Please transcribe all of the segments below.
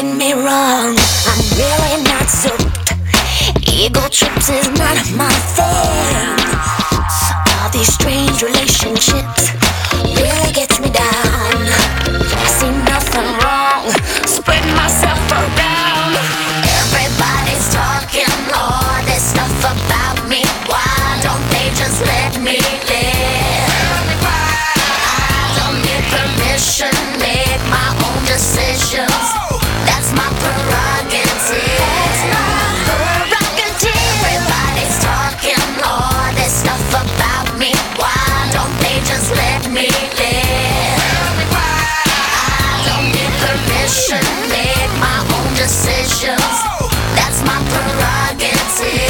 get me wrong, I'm really not soaked. Ego trips is not my thing. All these strange relationships really gets me down. I see nothing wrong, spread myself around. Everybody's talking all this stuff about me. Why don't they just let me live? I don't need permission, make my own decisions. That's my prerogative. Everybody's talking all this stuff about me. Why don't they just let me live? I don't need permission, make my own decisions. That's my prerogative.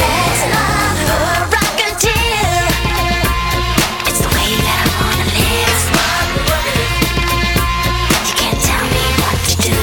It's the way that I wanna live. You can't tell me what to do.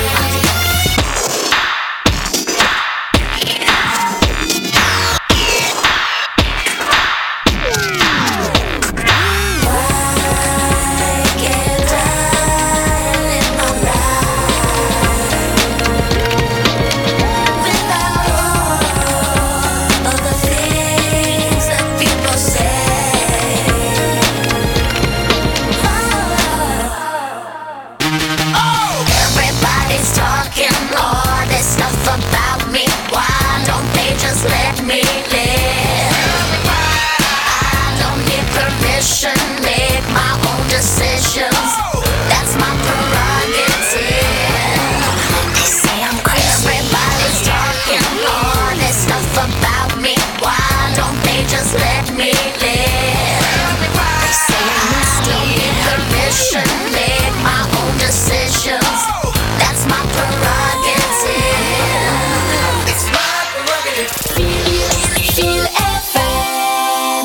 Everybody's talking all this stuff about me. Why don't they just let me live? I don't need permission, make my own decisions. That's my prerogative. They say I'm crazy. Everybody's talking all this stuff about me. Why don't they just let me live? They say I'm nasty. Don't need permission, make my own decisions. That's my prerogative. It's my prerogative. Feel FM.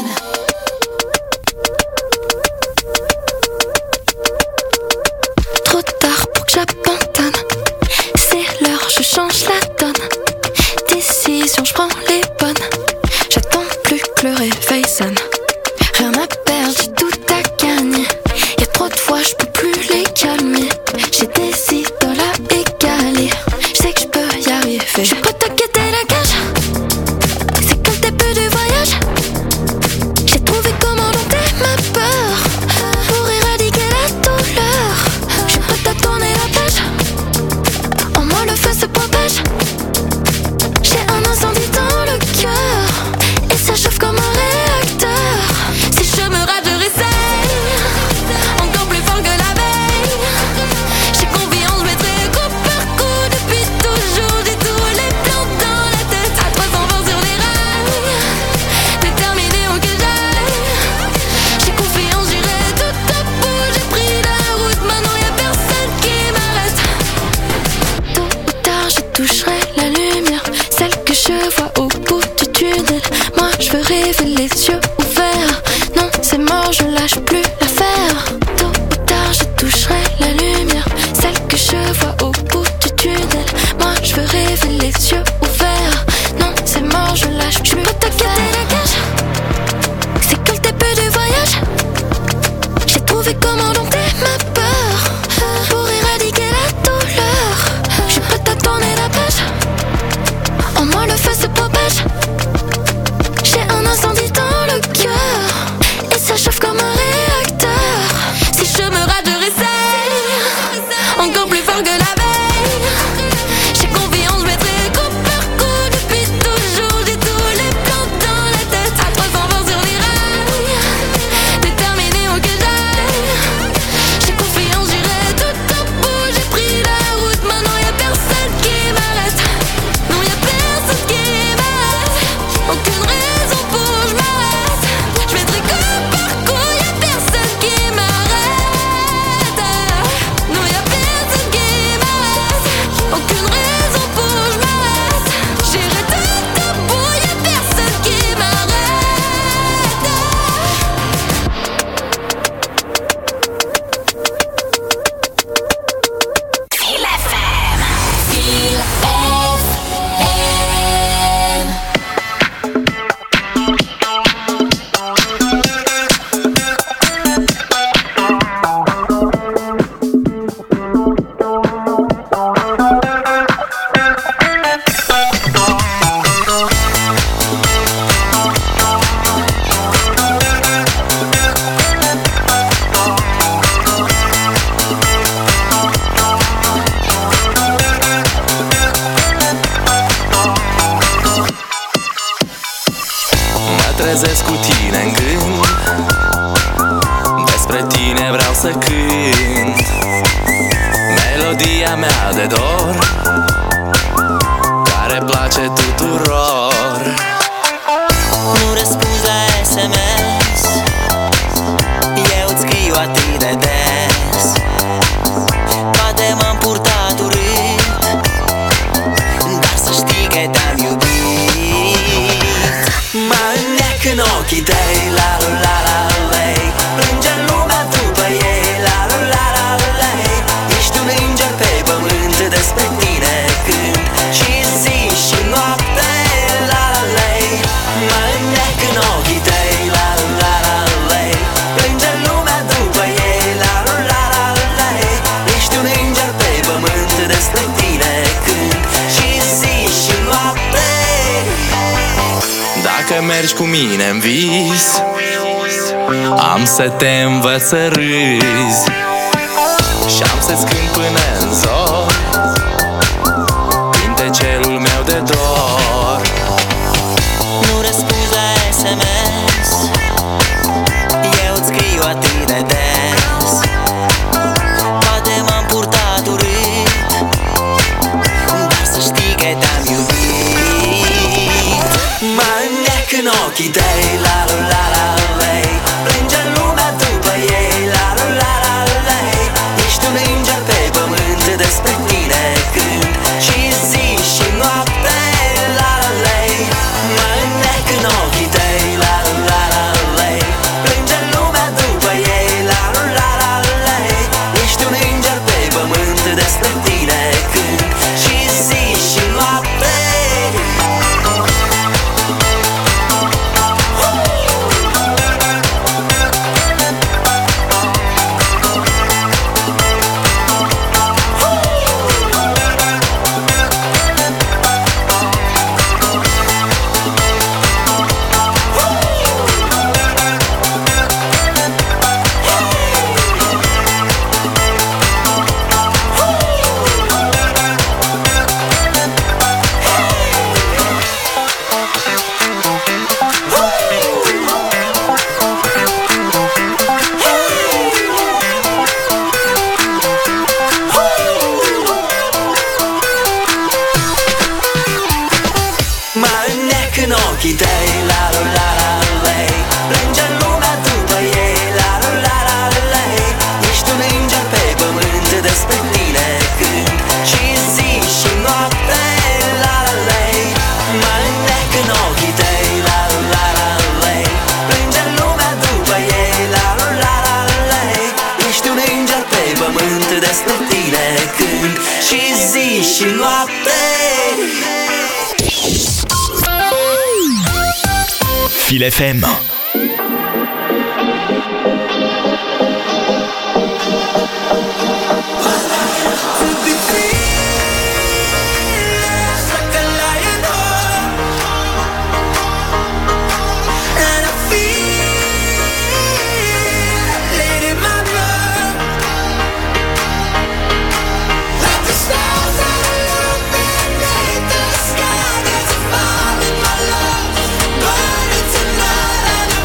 Trop tard pour que j'abandonne. C'est l'heure, je change la donne. Décision, je prends les bonnes. J'attends plus que le réveil sonne. Rien à perdre, j'ai tout à gagner. Y'a trop de fois, je peux plus les calmer. J'ai des idoles à égaler. Je sais que je peux y arriver. Je suis prête à quitter la cage. C'est que le début du voyage. J'ai trouvé comment dompter ma peur pour éradiquer la douleur. Je suis prête à tourner la page. En moi le feu se propage. J'ai un incendie dans le cœur et ça chauffe comme un réacteur. Si je me rate, je réessaye encore plus fort que la veille. J'ai confiance, je mettrai coup par coup. Depuis toujours, j'ai tous les plans dans la tête. À 320 sur les rails, déterminé où que j'aille. J'ai confiance, j'irai tout au bout. J'ai pris la route, maintenant y'a personne qui m'arrête. Tôt ou tard, je toucherai la lumière, celle que je vois au bout du tunnel. Moi, je veux rêver les yeux ouverts. Non, c'est mort, je lâche plus l'affaire. Tôt ou tard, je toucherai la lumière, celle que je vois au bout du tunnel. Moi, je veux rêver les yeux ouverts. Non, c'est mort, je lâche plus. Je peux te quitter la cage. C'est que le début du voyage. J'ai trouvé comment dompter ma peur pour éradiquer la douleur. Je suis prête à tourner la page. En moi le feu se propage. J'ai un incendie dans le trezesc cu tine în gând, despre tine vreau să cânt. Melodia mea de dor, care place tuturor. Nu răspunzi la SMS, eu îți scriu atât de des. Poate m-am purtat urât, dar să știi că te-am iubit. Mă înneac în ochii tăi, la la la la lei. Plânge lumea după ei, la la la la lei. Ești un înger pe pământ, despre tine cânt și zi și noapte, la la lei. Mă înneac în ochii tăi, la la la lei. Plânge lumea după ei, la la la lei. Ești un înger pe pământ, despre tine cânt și zi și noapte. Dacă mergi cu mine-n vis, am să te învăț să râzi și am să-ți cânt până-n zor cântecelul meu de dor. Nu răspunzi la SMS, eu îți scriu atât de des. Poate m-am purtat urât, dar să știi că te-am iubit. Mă înneac în ochii tăi, la la la la lei. Plânge lumea după ei, la la la la lei. Ești un înger pe pământ, despre tine cânt și zi și noapte, la la lei. Mă înneac în ochii tăi, la la la lei. Plânge lumea după ei, la la la lei. Ești un înger pe pământ, despre tine cânt și zi și noapte. Mă înneac în ochii tăi, la la la la lei. Plânge lumea după ei, la la la la lei. Ești un înger pe pământ, despre tine cânt și zi și noapte, la la lei. Mă înneac în ochii tăi, la la la la lei. Plânge lumea după ei, la la la la lei. Ești un înger pe pământ, despre tine cânt și zi și noapte. Fil FM. Burning tonight,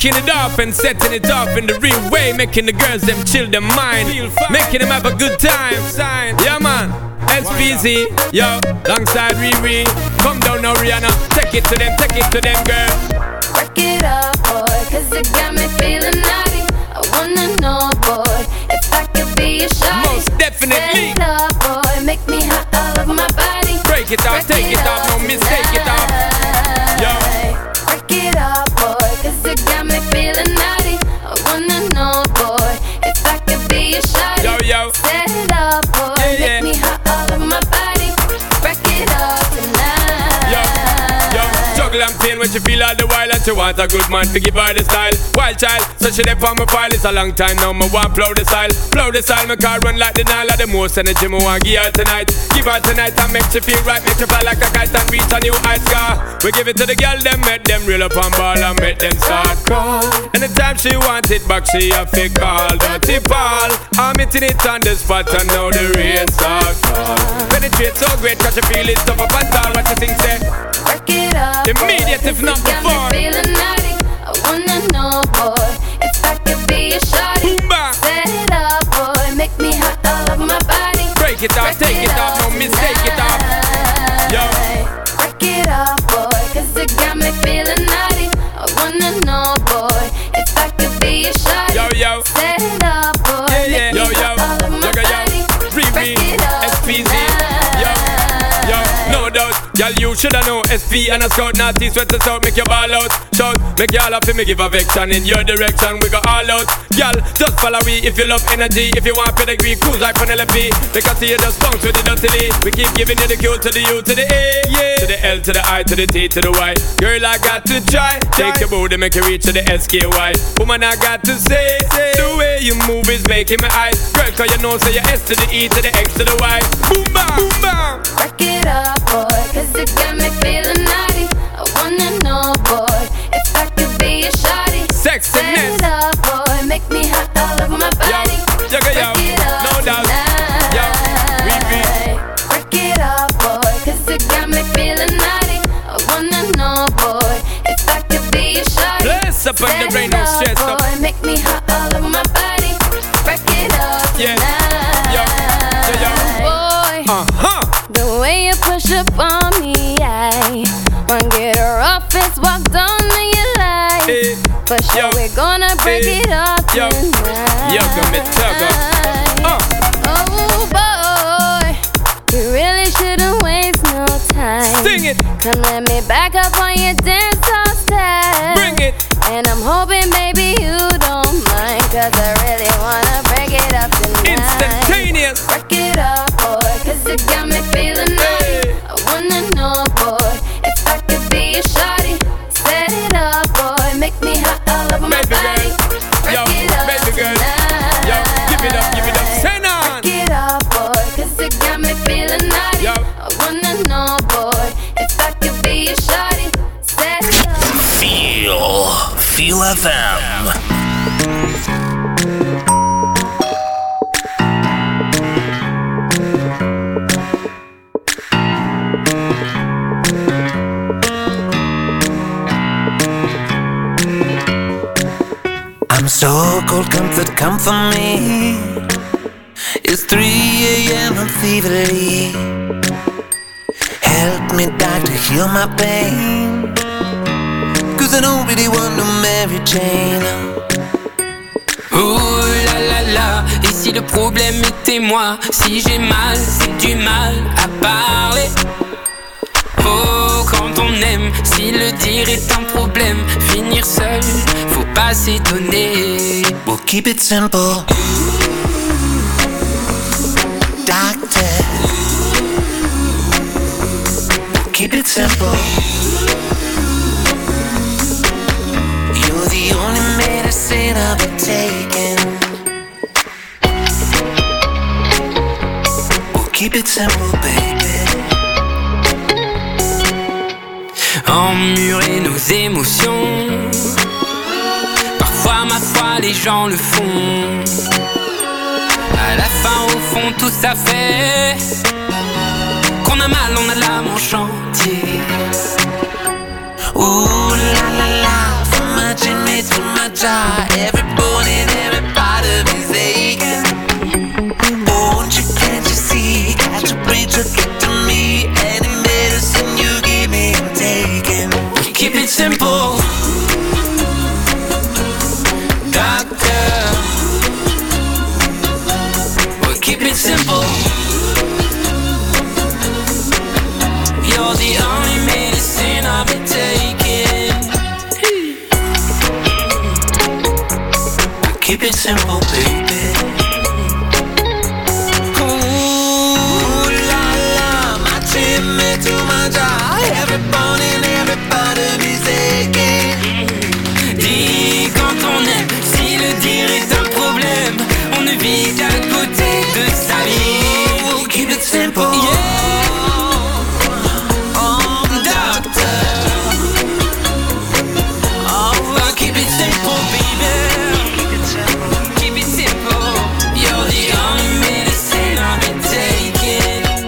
Kicking it off and setting it off in the real way, making the girls them chill their mind, making them have a good time. Yeah man, SPZ, yo, alongside Riri. Come down now Rihanna, take it to them girl. Work it up, boy, cause it got me feeling naughty. I wanna know, boy, if I could be a shawty. Most definitely. Set it up, boy, make me hot all over my body. Break it off, take it off, no mistake it off. Yo. Work it up, boy, cause it got me feeling naughty. I wanna know, boy, if I could be a shawty. Yo, yo. Set it up, boy, Yeah, yeah. make me hot all over my body. Break it up tonight. Yo, yo, juggle and pain when she feel all the while, and she want a good man to give her the style. Wild child, so she dey on my file. It's a long time now, me want blow the style. Blow the style, my car run like the Nile. The most energy me want give her tonight. Give her tonight and make she feel right. Make she fly like a kite and reach a new high scar. We give it to the girl, them make them reel up on ball and make them start call. Anytime she want it back, she a fake call. Dirty Paul, I'm hitting it on the spot and now the rain start fall. Penetrate so great, cause she feel it tough up and tall. What you think say? Work it up, Immediate boy, if not cause it got me before. feeling naughty. I wanna know, boy, if I could be a shawty. Boomba. Set it up, boy, make me hot all over my body. Break it off, take it off, no mistake it off. Yo. Work it up, boy, cause it got me feeling naughty. I wanna know, boy, if I could be a shawty. Yo, yo. Set it up, boy, Yeah, yeah. make Yo, me yo. hot all over my Yo, body. Free Break it up SPZ. Yo, yo, no doubt. Y'all, you shoulda know SP and a scout, naughty sweat us out, make your ball out. Shout, make y'all happy, me give affection in your direction. We go all out. Y'all, just follow me if you love energy. If you want pedigree, cruise like Penelope. Because you just bounce with the dirty Lee. We keep giving you the Q to the U to the A, yeah. To the L to the I to the T to the Y. Girl, I got to try. Take your booty, make you reach to the SKY. Woman, I got to say, the way you move is making me eyes. Girl, cause you know, say your S to the E to the X to the Y. Boom, bam, boom, bam. Work it up, boy, cause it got me feeling naughty. I wanna know, boy, if I could be a shawty. Set Sexiness. it up, boy, make me hot all over my body. Yo, yo, Work it up no doubt. tonight. Yo, repeat. Work it up, boy, cause it got me feeling naughty. I wanna know, boy, if I could be a shawty. Bless up on the Set brain, it no up, stress up. boy, make me hot all over my body. Work it up Yeah. tonight. Yo. Boy, the way you push up on me, I wanna get rough as walked on your life. Eh. For sure, Yo. we're gonna break Eh. it up Yo. tonight. Yo, go me tugger. Oh boy, you really shouldn't waste no time. Sing it. Come let me back up on your dance all style. Bring it. And I'm hoping, baby, you don't mind, cause I really wanna break it up tonight. Instantaneous. Work it up, boy, cause it got me feeling naughty. Hey. I wanna know, boy, if I could be a shawty. Set it up, boy, make me hot all over my Baby body. girl. Work Yo, it up baby girl. tonight. Yo, give it up. Send on. Work it up, boy, cause it got me feeling naughty. Yo. I wanna know, boy, if I could be a shawty. Set it up. Feel FM. I'm so cold, come for me. It's 3 a.m. I'm feverly. Help me, doctor, heal my pain. Cause I don't really want no Mary Jane. Oh là là là, et si le problème était moi? Si j'ai mal, c'est du mal à parler. Oh, quand on aime, si le dire est un problème, finir seul, faut pas s'étonner. We'll keep it simple. Doctor, we'll keep it simple. You're the only medicine I'll be taking. We'll keep it simple, baby. Emmurer nos émotions, parfois ma foi les gens le font. À la fin au fond tout ça fait qu'on a mal, on a l'âme en chantier. Ooh la la la, for my marching me to my jaw. Every bone and every part of me's aching. Won't you, can't you see? Got to breathe to get to me. Any medicine you give me, I'm taking. Keep it simple, doctor. We'll keep it simple. You're the only medicine I'll be taking. Keep it simple, baby. Ooh la la, marching me to my jaw. Every bone and every part of me's aching. Dis quand on aime, si le dire est un problème, on ne vit qu'à côté de sa vie. Ooh, keep it simple, Yeah. keep it simple, baby. Keep it simple. You're the only medicine I'll be taking.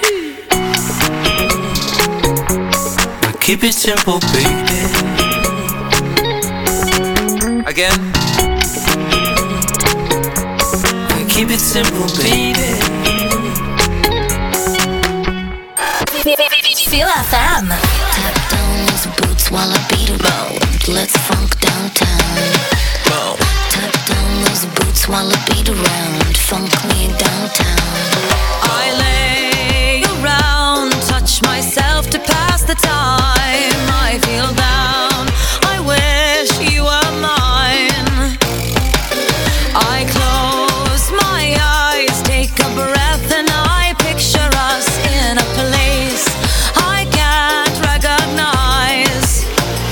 Keep it simple, baby. Again. Keep it simple, baby. Feel FM. Tap down those boots while I beat around. Let's funk downtown. Tap down those boots while I beat around. Funk me downtown. I lay around, touch myself to pass the time. I feel down, I wish you were mine. I close my eyes, take a breath, and I picture us in a place I can't recognize.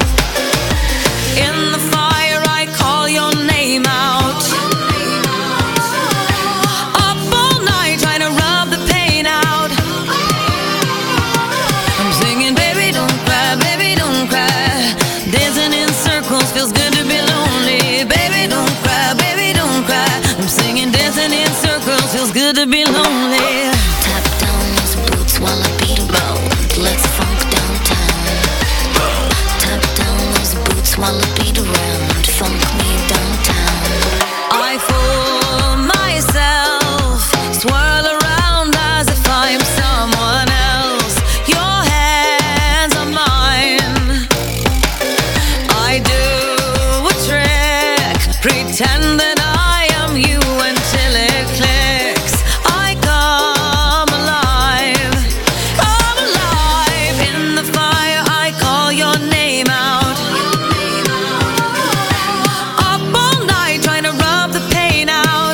In the fire I call your name out. Up all night trying to rub the pain out. I'm singing, baby don't cry, baby don't cry. Dancing in circles feels good to be lonely. Baby don't cry, baby don't cry. I'm singing, dancing in circles feels good to be lonely. Tap down those boots while I beat around. Let's funk downtown. Tap down those boots while I beat around. Funk me downtown. I fool myself, swirl around as if I'm someone else. Your hands are mine. I do a trick, pretend that I am you until it clicks. I come alive in the fire. I call your name out. Up all night trying to rub the pain out.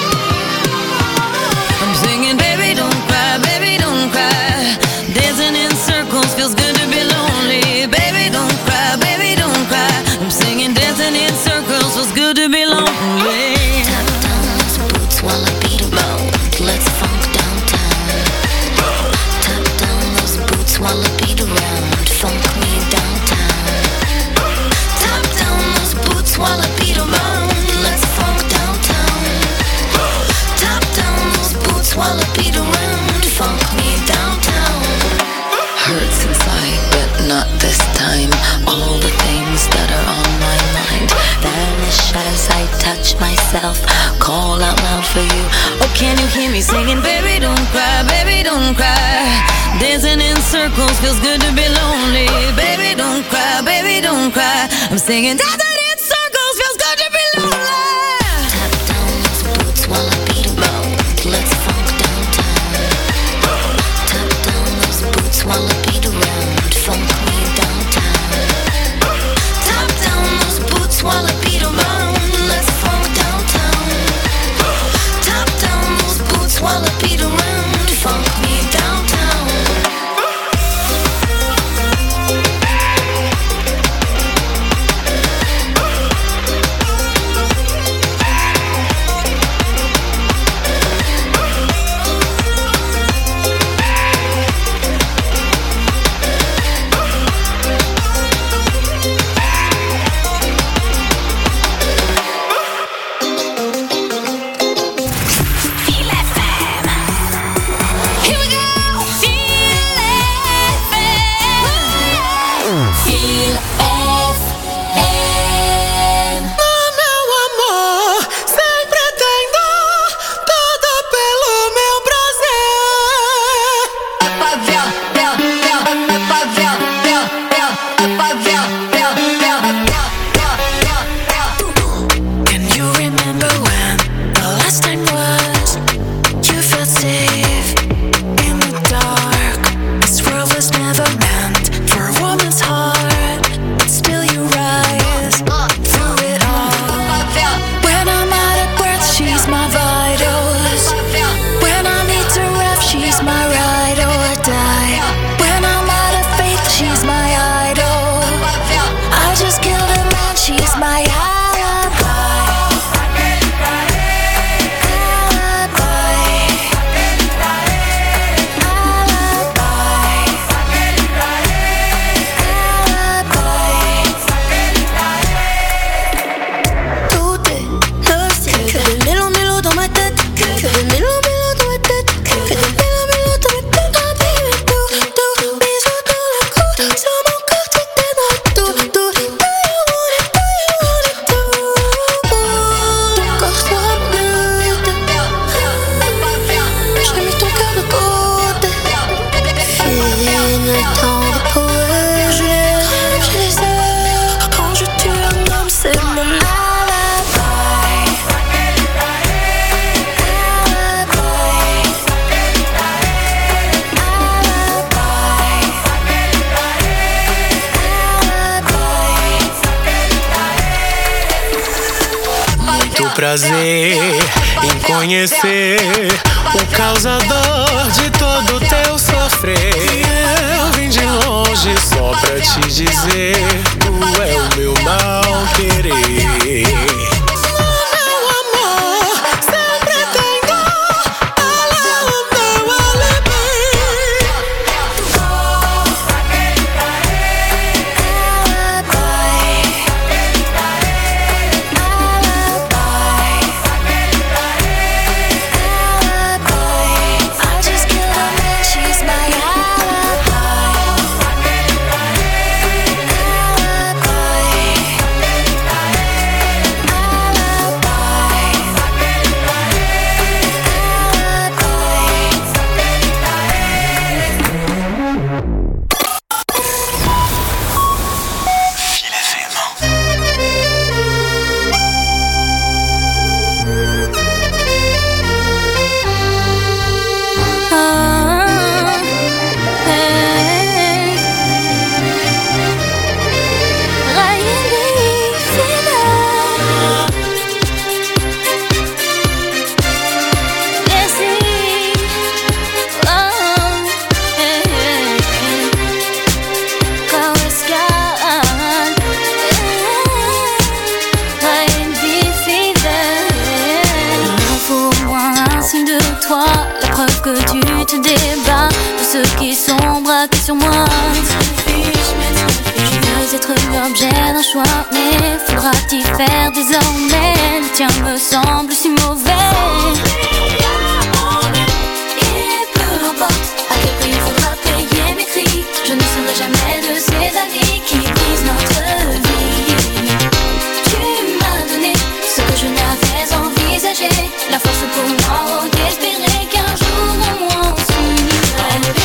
I'm singing, baby don't cry, baby don't cry. Dancing in circles feels good to be lonely. Baby don't cry, baby don't cry. I'm singing, dancing in circles feels good to be lonely. Tap down those boots while I beat around. Let's funk downtown. Tap down those boots while I beat around. Funk me downtown. Tap down those boots while I beat around. Let's funk downtown. Tap down those boots while I beat around. Funk me downtown. Hurts inside, but not this time. All the things that are on my mind vanish as I touch myself. Call out loud for you. Oh, can you hear me singing, baby don't cry, baby don't cry. Dancing in circles feels good to be lonely. Baby don't cry, baby don't cry. I'm singing, dancing in circles feels good to be lonely. Tap down those boots while I beat around. Let's funk downtown. Tap down those boots while I beat around. Funk me downtown. Tap down those boots while I beat around. Let's funk downtown. Tap down those boots while I beat around. Funk me downtown. prazer em conhecer o causador de todo o teu sofrer. Eu vim de longe só pra te dizer, tu é o meu mal querer. Sur moi, je veux être l'objet d'un choix, mais faudra-t-il faire désormais? Le tien me semble si mauvais. Et peu importe à quel prix il faudra payer mes cris, je ne serai jamais de ces amis qui brisent notre vie. Tu m'as donné ce que je n'avais envisagé, la force pour moi d'espérer qu'un jour au moins on s'unira.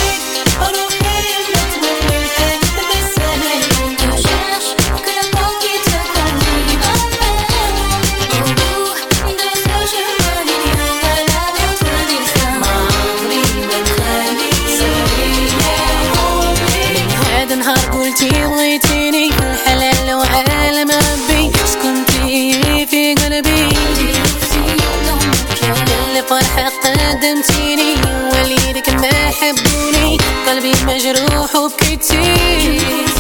بغيتيني الحلال وعالم ربي سكنتي في قلبي اللي فرحة قدمتيني وليدك ما حبوني قلبي مجروح وبكيتي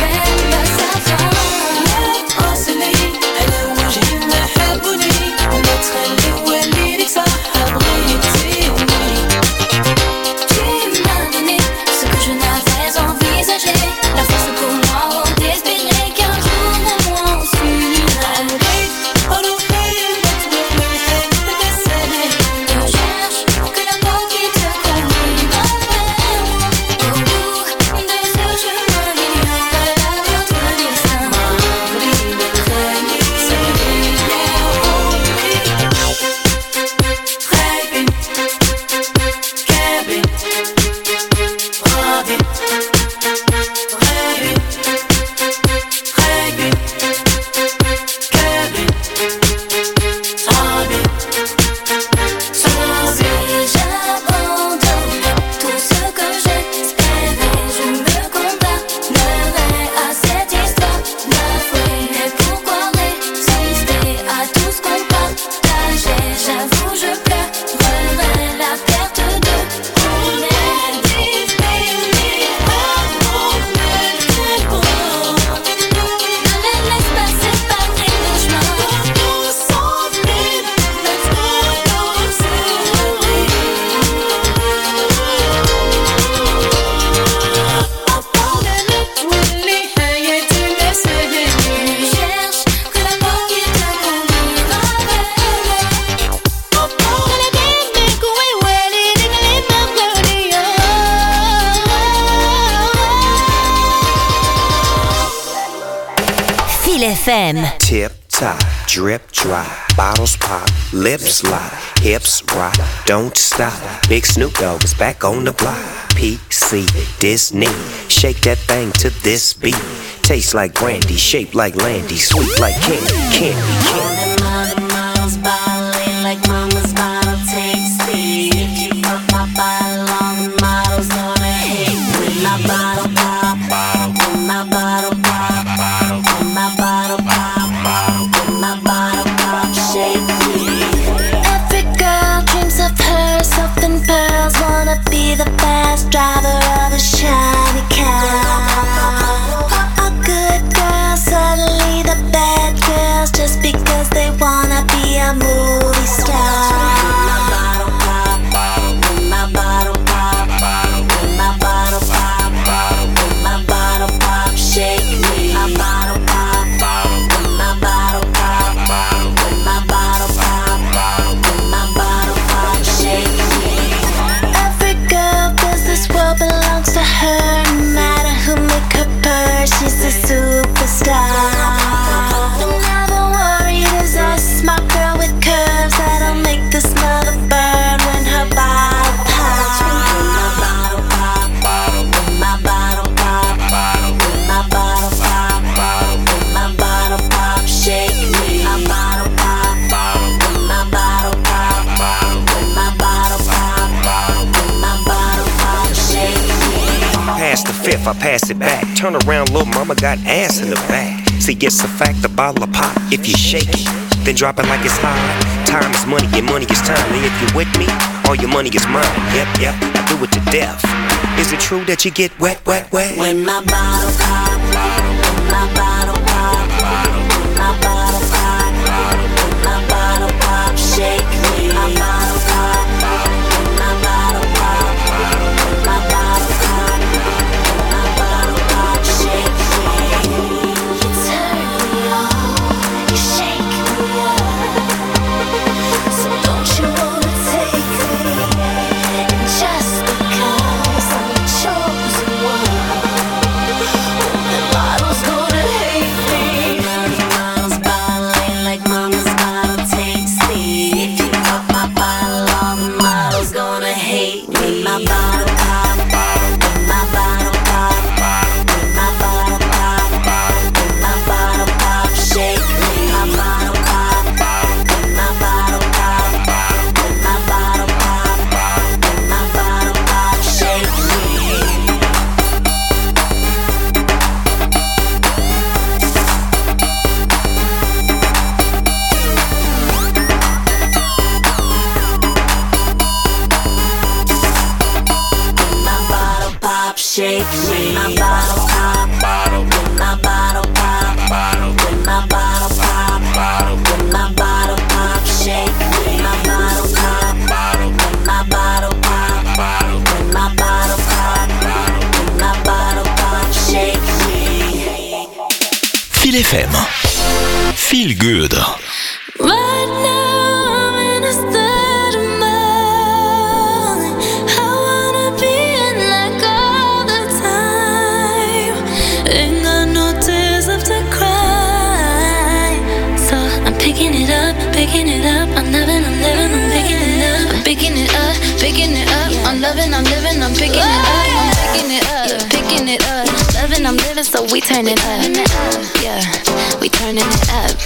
على وجهي ما حبوني ما تخلي وليدك صح بغيتيني. Tu m'as donné ce que je n'avais envisagé, la force pour moi d'espérer qu'un jour au moins on s'unira. Je cherche que l'amour qui te conduit au bout de ce chemin, il y aura notre destin. FM. Tip top, drip dry, bottles pop, lips lock, hips rock, don't stop. Big Snoop Dogg is back on the block. PC Disney, shake that thing to this beat. Tastes like brandy, shaped like Landy, sweet like candy, candy, candy. All the models balling like mama's bottle tasty. If you fuck my bottle, all the models gonna hate. With my bottle pop, with my bottle pop, with my bottle pop, with my bottle pop, shake me. fifth, I pass it back. Turn around, little mama got ass in the back. See, it's a fact, the bottle of pop. If you shake it, then drop it like it's hot. Time is money, and money is time. And if you're with me, all your money is mine. Yep, I do it to death. Is it true that you get wet? When my bottle pop, when my bottle pop, when my bottle pop, when my bottle pop, shake me. My bottle pop, when my bottle pop, when my bottle pop, when my bottle pop, shake me. You turn me on, you shake me up. So don't you wanna take me? And just because I'm the chosen one, the bottle's gonna hate me. Bottles bottling like mama's bottle tasty. If you pop my bottle, all the models gonna hate me. My bottle pop, my bottle pop, my bottle pop, my bottle pop, shake me. My bottle pop, my bottle pop, my bottle pop, my bottle pop, shake me. My bottle pop, shake me. My bottle pop, when my bottle pop, when my bottle pop, when my bottle pop, shake me. My bottle pop, when my bottle pop, when my bottle pop, when my bottle pop, shake me. Feel FM. Feel good. Right now I'm in a state of mind. I wanna be in like all the time. Ain't got no tears left to cry. So I'm picking it up, picking it up. I'm living, I'm picking it up. I'm picking it up, picking it up. I'm loving, I'm living, I'm picking it up. I'm picking it up, picking it up. Loving, I'm living, so we turn it up. Yeah, we turning it up.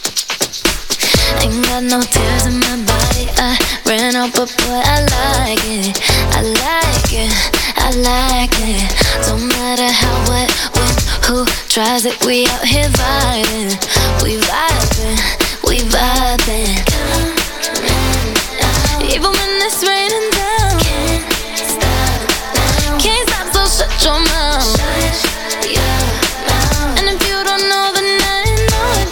Ain't got no tears in my body. I ran out, but boy, I like it. I like it, I like it. Don't matter how, what, when, who tries it. We out here vibing. We vibing, we vibing. Even when it's raining down, can't stop, so shut your mouth. And if you don't know, then I know it,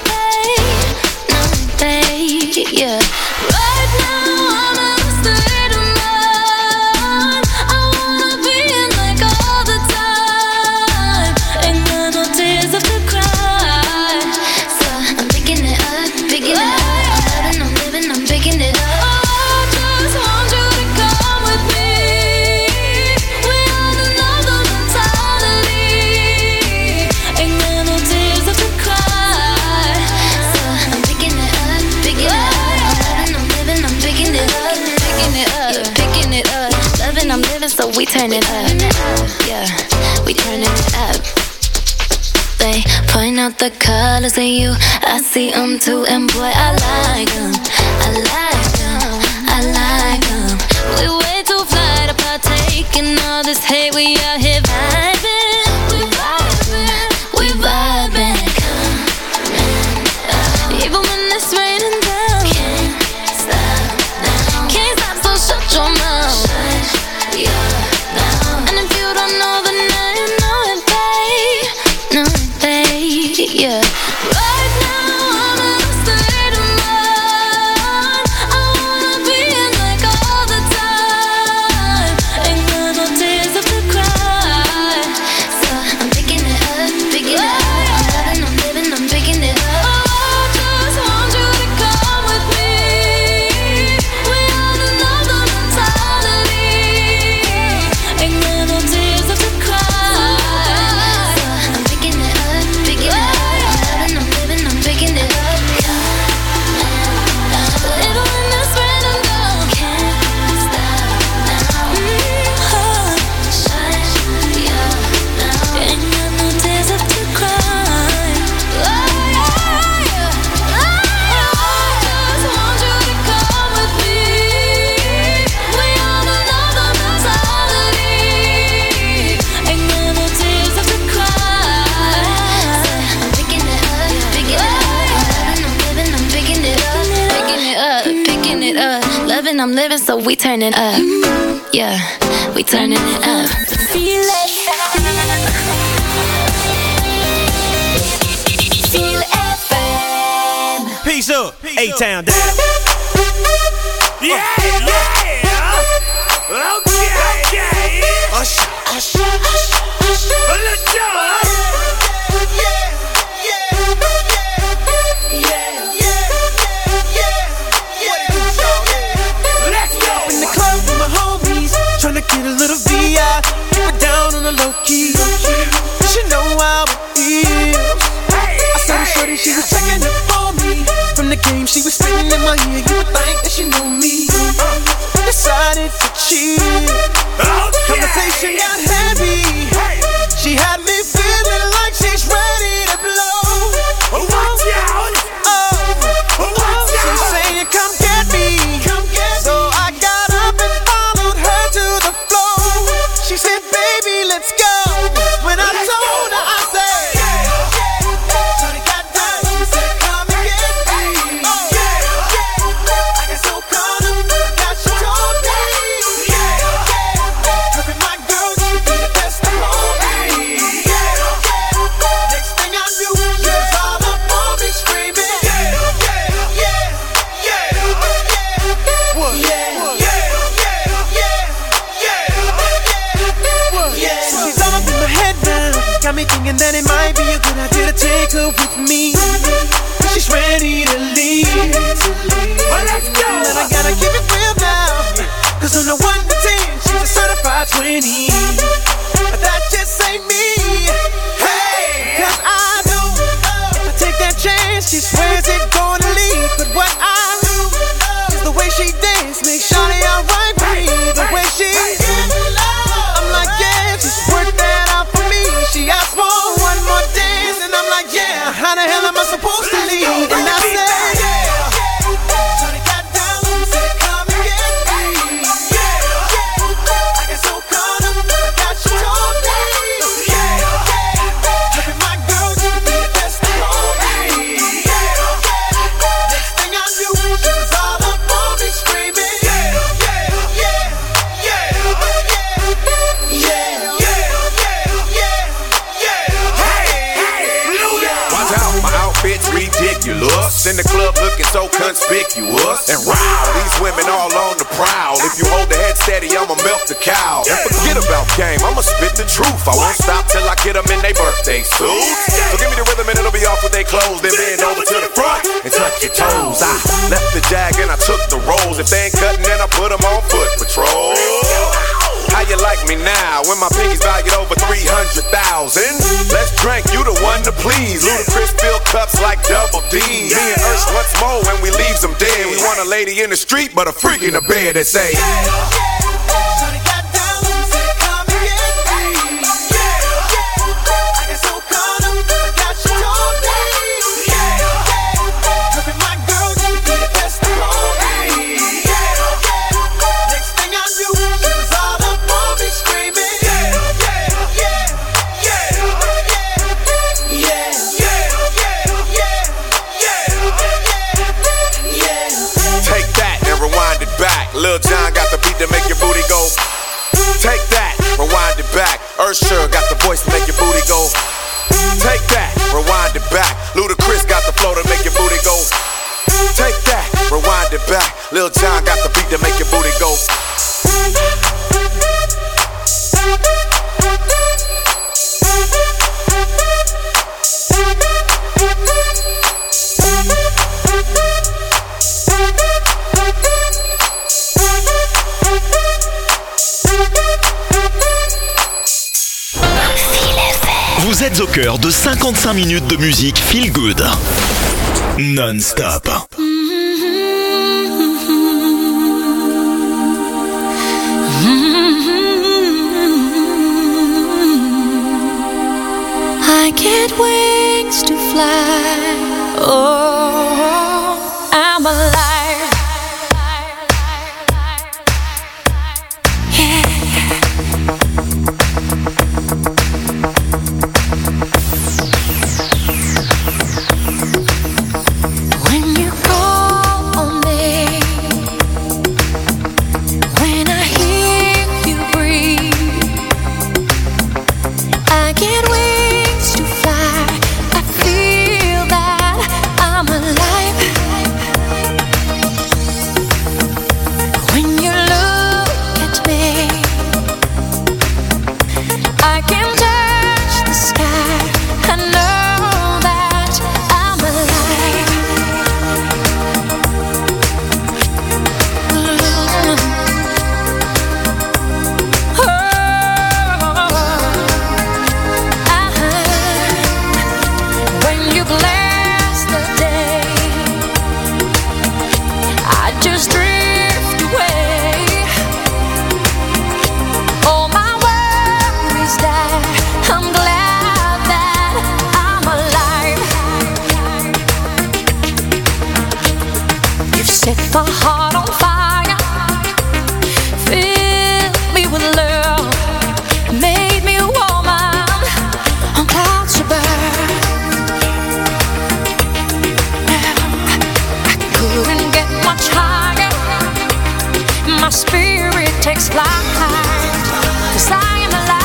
babe. Yeah. Right now I'm in a state of mind. I wanna be in like all the time. Ain't got no tears left to cry. So I'm picking it up, picking it up. I'm living, I'm picking it up. I just want you to come with me. We on another mentality. Ain't got no tears left to cry. So I'm picking it up, picking it up. I'm living, I'm picking it up, picking it up, picking it up. Loving, I'm living, so we turn it up. Yeah, we turning it up. They point out the colors in you, I see them too, and boy, I like them. I like them, I like them. We way too fly to partake in all this hate. We out here vibing, we vibing, we vibing. Even when it's raining down, can't stop, so shut your mouth. And if you don't know, then I know it, babe. No, babe, yeah. Right now I'm in a state of mind. and I'm living, so we turning up. Yeah, we turning it up. Feel it. Feel FM. Peace up, A-Town down. Yeah. Okay. Let's go. In the club with my homies, tryna get a little VI. Keep it down on the low key. You should know how it is. I saw the shorty, she was checking up on me. From the game, she was spitting in my ear. You would think that she knew me. Decided to cheat. Conversation got heavy. She had me feeling like she's ready to blow. Watch out! She's saying, come get me. So I got up and followed her to the floor. She said, baby, let's go. When I told her, I said, Shorty got down, she said, come and get me. I got so caught up, got you all day. Loving my girl, she be the best of all me. Next thing I knew, she was all up on me screaming. She's all up in my head now. Got me thinking that it might be a good idea to take her with me. She's ready to leave. Well, let's go. And I gotta keep it real now. Cause on the 1 to 10, she's a certified 20. But that just ain't me. Hey, cause I know if I take that chance, she swears it's gonna leave. But what I do is the way she dance makes Shawty alright with me. The way she I'm like, yeah, just work that out for me. She asked for one more dance, and I'm like, yeah, how the hell am I supposed to leave? And I said, Shawty got down, said, come and get me. I got so caught up, I got you all day. Loving my girl, you be the best of all me. Next thing I knew, she was all up on me screaming. Watch out, my outfit's ridiculous. In the club looking so conspicuous. And wow, these women all on the prowl. If you hold the head steady, I'ma milk the cow. And forget about game, I'ma spit the truth. I won't stop till I get them in their birthday suits. So give me the rhythm and it'll be off with their clothes. Then bend over to the front and touch your toes. I left the jag and I took the rolls. If they ain't cutting, then I put them on foot patrol. How you like me now when my pinky's valued over 300,000? Let's drink, you the one to please. Ludacris fill cups like Double D. Me and Ursh once more when we leaves them dead. We want a lady in the street, but a freak in the bed that say, Shawty got down, said, come and get me. I got so caught up, I got you all day. Loving my girl, you be the best of all me. Next thing I knew, she was all up on me screaming. take that and rewind it back. Lil Jon got the beat to make your booty go. Take that, rewind it back. Usher got the voice to make your booty go. Take that, rewind it back. Ludacris got the flow to make your booty go. Take that, rewind it back. Lil Jon got the beat to make your booty go. Vous êtes au cœur de 55 minutes de musique feel good. Non-stop. I get wings to fly. Oh, I'm alive. Yeah. When you call on me, my spirit takes flight, 'cause I am alive.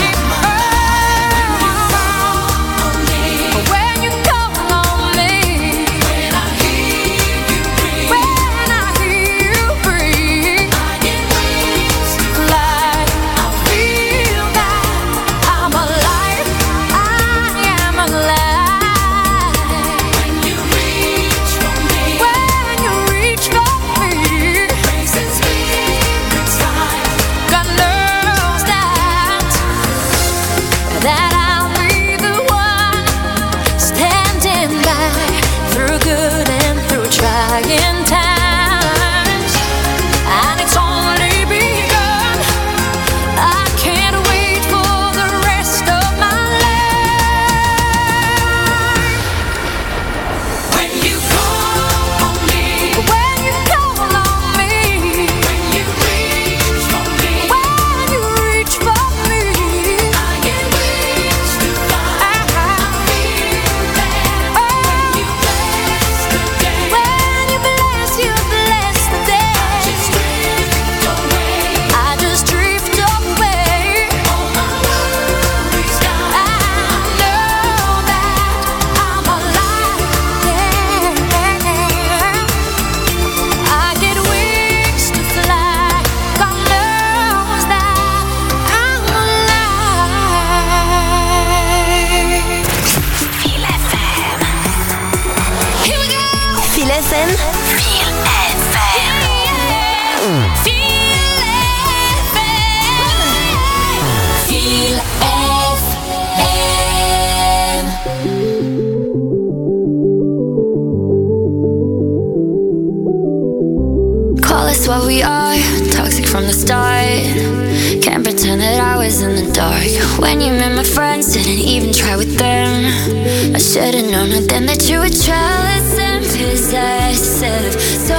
What we are, toxic from the start. Can't pretend that I was in the dark. When you met my friends, didn't even try with them. I should've known then that you were jealous and possessive, so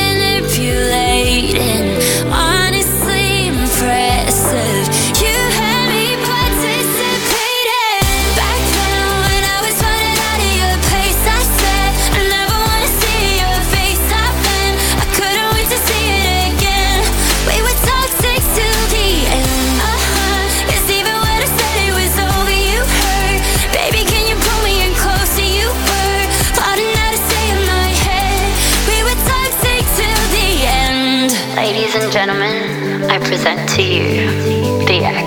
manipulating, honestly impressive. You had me participating. Back then when I was running out of your place, I said I never wanna see your face. I've been, I couldn't wait to see it again. We were toxic till the end. Cause even when I said it was over, you hurt. Baby, can you pull me in closer? You were plotting how to stay in my head. We were toxic till the end. Ladies and gentlemen, I present to you the X.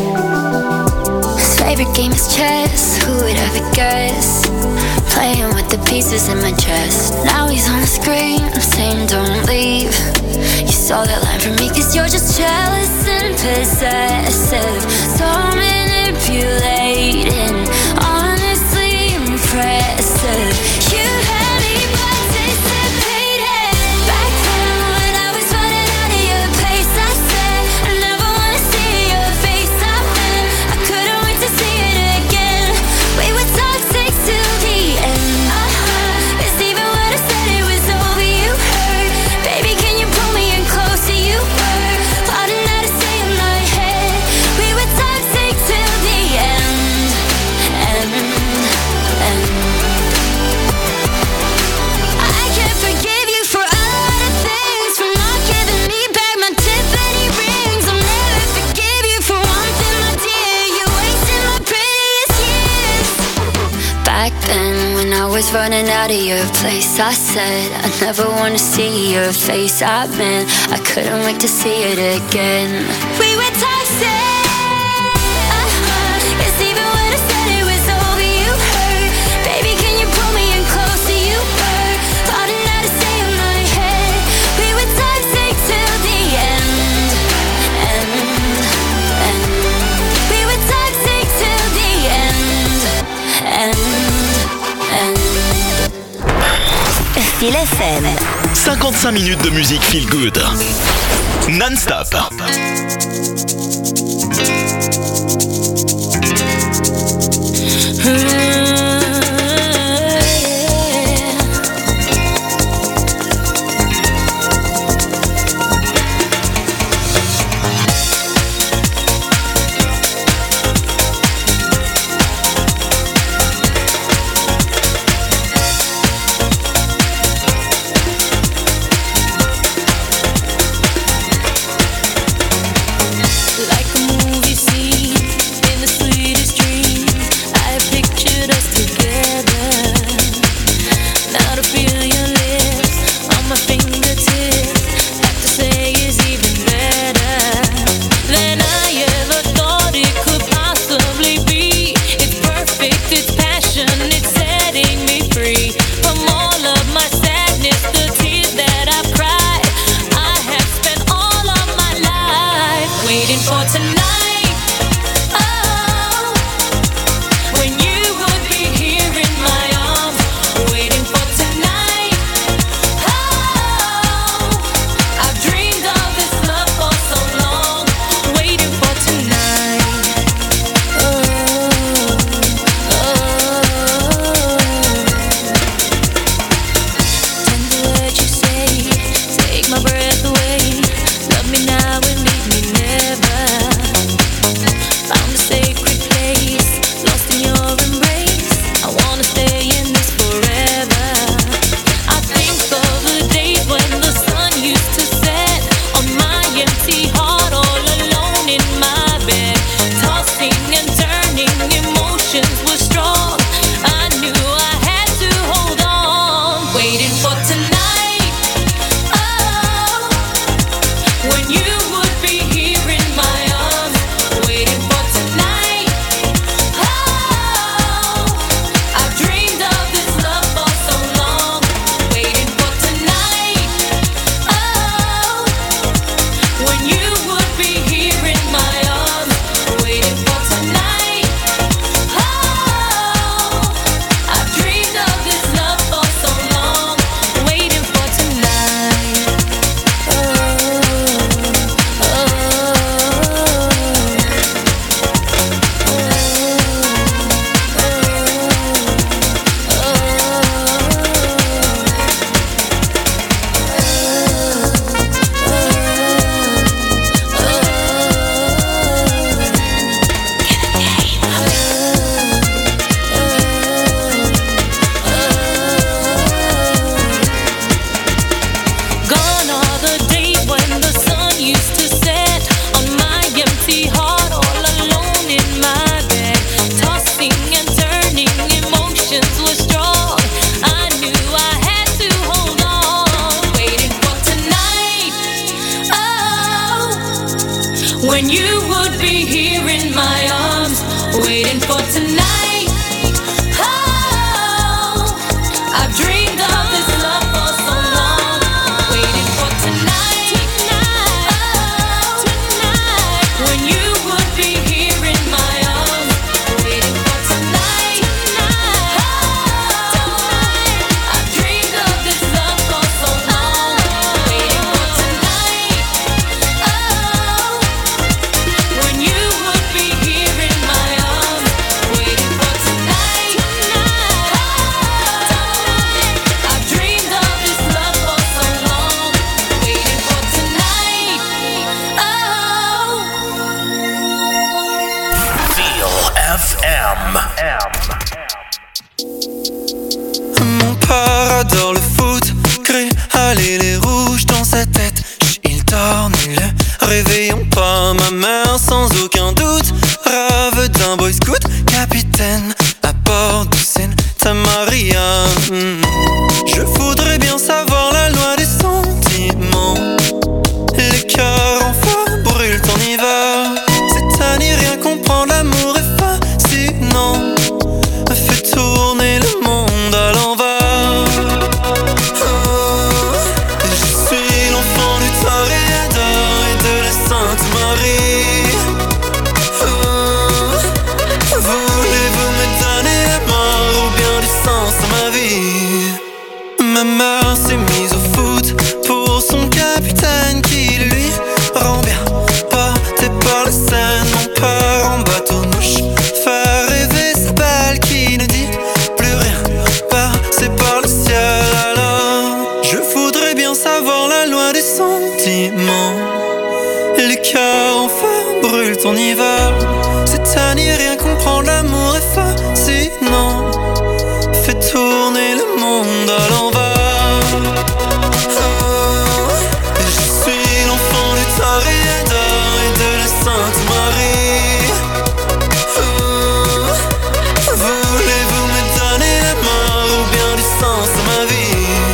His favorite game is chess. Who would ever guess? Playing with the pieces in my chest. Now he's on the screen, I'm saying don't leave. You saw that line from me, 'cause you're just jealous and possessive, so manipulating, honestly impressive. You had me participating. Back then when I was running out of your place, I said I never wanna see your face. I've been, I couldn't wait to see it again. We were toxic till the end. Cause even when I said it was over, you hurt. Baby, can you pull me in closer? You were plotting how to stay in my head. We were toxic till the end. I can't forgive you for a lot of things, for not giving me back my Tiffany rings. I'll never forgive you for wanting my dear. You wasted my prettiest years. Back then when I was running out of your place, I said I never wanna see your face. I meant I couldn't wait to see it again. We were toxic. Cause even when I said it was over, you hurt. Baby, can you pull me in closer? You were plotting how to stay in my head. We were toxic till the end. We were toxic till the end. Feel FM. 55 minutes de musique feel good. Non-stop. when you would be here in my arms, waiting for tonight. Oh, I've dreamed of this love for so long, waiting for tonight. Oh, tonight, when you would be here in my arms, waiting for tonight. Oh, tonight, I've dreamed of this love for so long, waiting for tonight. Oh, when you would be here in my arms, waiting for tonight. I've dreamed of this love for so long, waiting for tonight. Feel FM. Mon père adore le foot, crée aller les rouges dans sa tête. Il dort nul, réveillons pas ma mère sans aucun doute. Rêve d'un boy scout, capitaine à bord de Santa Maria. Je voudrais bien savoir la loi des sentiments. Les cœurs en feu brûlent en hiver. C'est à n'y rien comprendre, l'amour est fascinant. Fait tourner le monde à l'envers. Oh, je suis l'enfant du Toréador et de la Sainte Marie. Oh, voulez-vous me donner la mort ou bien du sens à ma vie? Ma mère s'est mise au foot pour son capitaine qui lui rend bien porté par la Seine. Mon père en bateau-mouche fait rêver sa belle qui ne dit plus rien, passé par le ciel. Alors je voudrais bien savoir la loi des sentiments. Les cœurs en feu brûlent en hiver. C'est à n'y rien comprendre, l'amour est fascinant. Fait tourner le monde à l'envers. Oh, je suis l'enfant du Toréador et de la Sainte Marie. Oh, voulez-vous me donner la mort ou bien du sens à ma vie?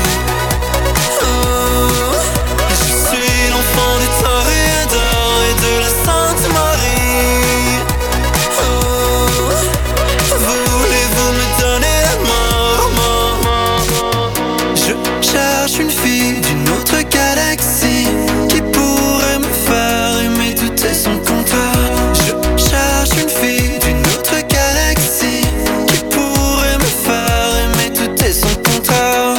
Oh, je suis l'enfant du Toréador et de la Sainte Marie. Oh, voulez-vous me donner la mort? Je cherche une fille d'une autre galaxie qui pourrait me faire aimer tout et son contraire. Je cherche une fille d'une autre galaxie qui pourrait me faire aimer tout et son contraire.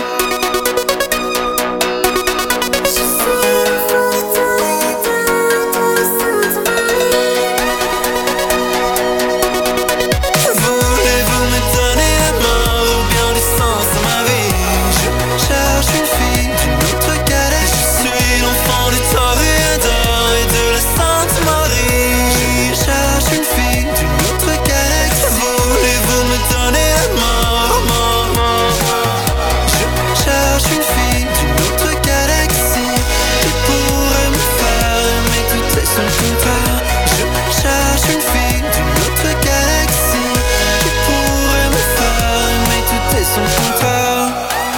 Voulez-vous me donner la mort ou bien du sens à ma vie? Je cherche une fille d'une autre galaxie. Je suis l'enfant du Toréador et de la Sainte Marie. Je cherche une fille d'une autre galaxie. Voulez-vous me donner la mort? Je cherche une fille d'une autre galaxie qui pourrait me faire aimer tout et son contraire. Je cherche une fille d'une autre galaxie qui pourrait me faire aimer tout et son contraire.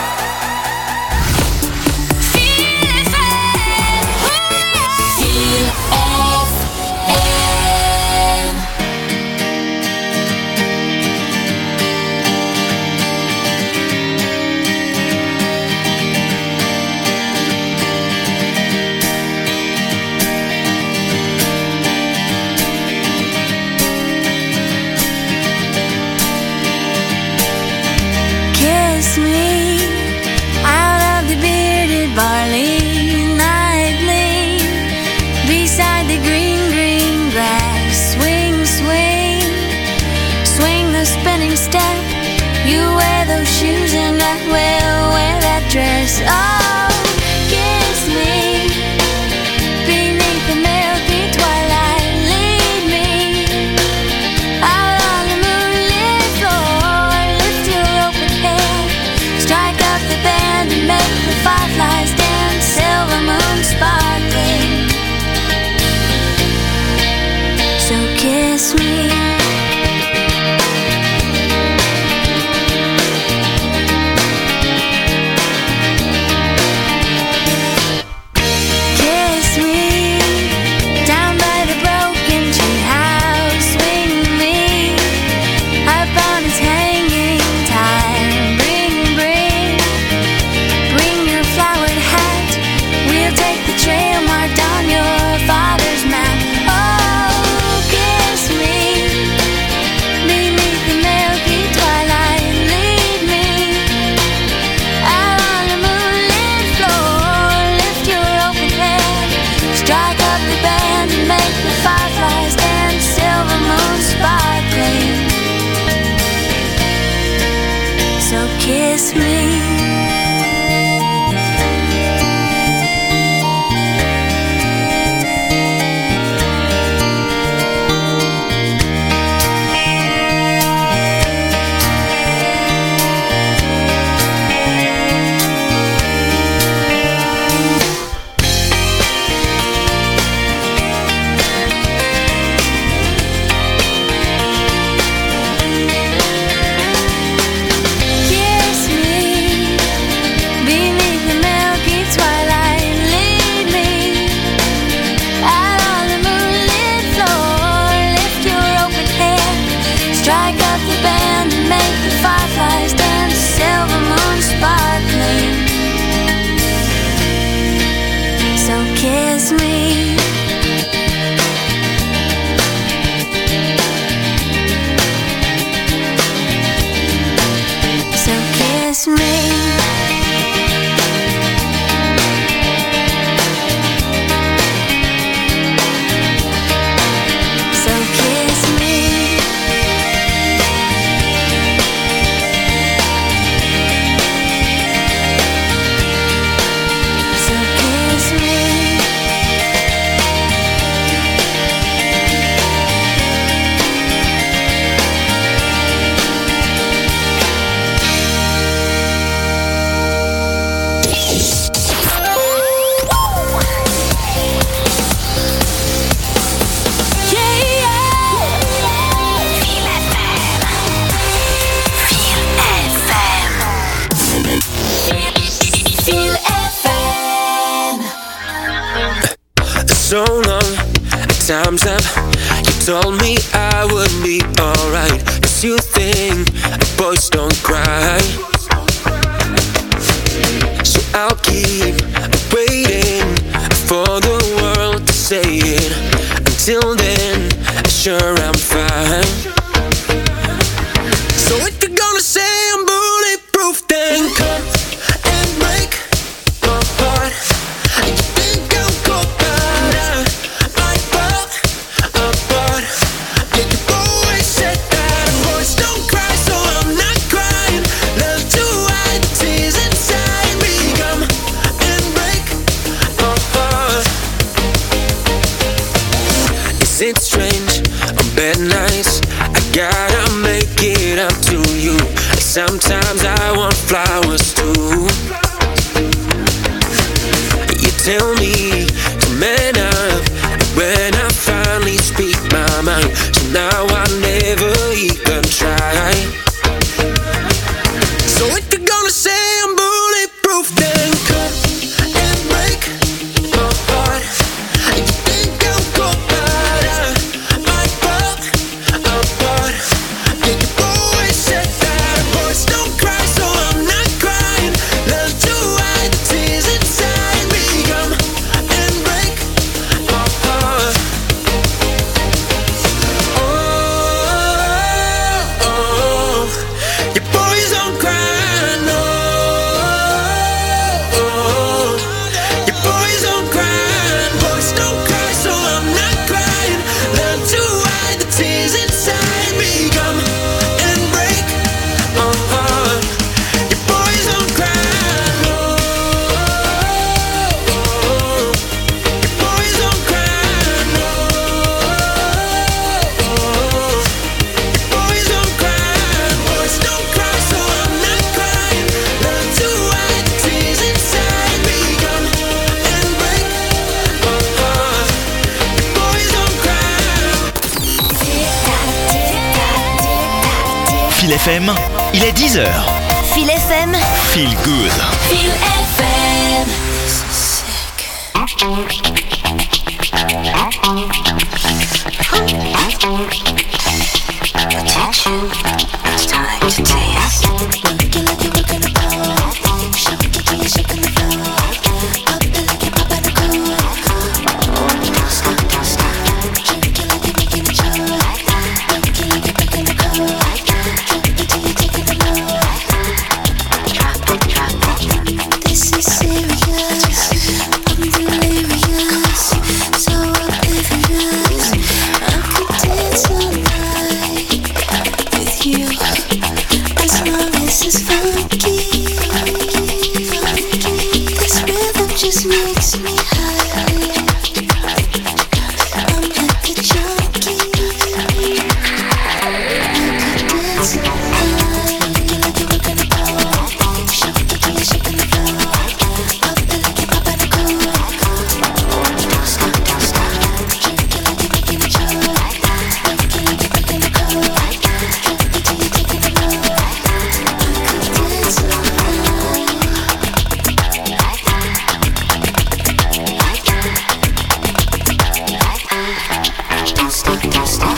Kiss me out of the bearded barley nightly, beside the green, green grass. Swing, swing, swing the spinning step. You wear those shoes and I will wear that dress. Oh, kiss me beneath the milky twilight. Lead me out on the moonlit floor. Lift your open head, strike up the band and make the fireflies dance. Silver moon sparkling. So kiss me. up the band and make the fireflies dance, silver moon sparkling. So kiss me. So long, time's up. You told me I would be alright, 'cause you think boys don't cry. So I'll keep waiting for the world to say it. Until then, sure I'm fine. So if you're gonna say I'm bulletproof, then come and break my heart. You think I'm cold, but I fall apart. Yeah, you've always said that boys don't cry, so I'm not crying. Love to hide the tears inside me. Come and break my heart. Is it strange on bad nights? I gotta make it up to you. Sometimes I want flowers too. You tell me to man up when I finally speak my mind. So now I never even try. So if you're gonna say I'm bulletproof, then come and break my heart. You think I'm cold, but I fall apart. Yeah, you've always said that boys don't cry, so I'm not crying. Love to hide the tears inside me. Come and break my heart. Oh, your boys don't cry, no. Your boys don't cry, boys don't cry, so I'm not crying. Love to hide the tears inside me. Come and break my heart. Your boys don't cry, no. Your boys don't cry, no. Your boys don't cry, boys don't cry, so I'm not crying. Love to hide the tears inside me. Come and break my heart. Your boys don't cry. Feel FM, il est 10h. Feel FM. Feel good. Feel FM. Attention, it's time to dance. Work it like you're working the floor. Shake it till you're shaking the floor. Pop it like you're popping the core. Don't stop, don't stop. Shake it like you're making a chore. Work it like you're breaking the core. Drop it till you're taking the low. Drop it, drop it. This is serious. I'm delirious. So stop, stop.